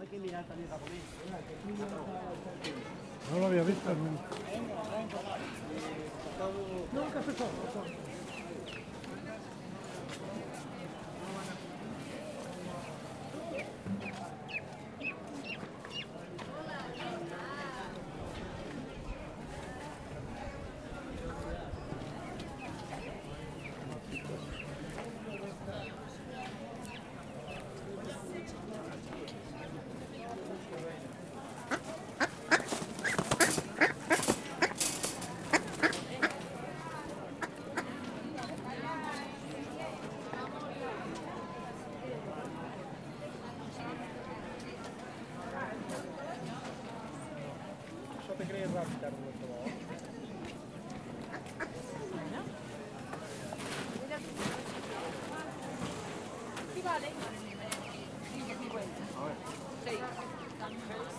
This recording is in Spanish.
No lo había visto nunca. Nunca se fue. Yo te creí rápido, Roberto. Sì, vale? 5,50. 6.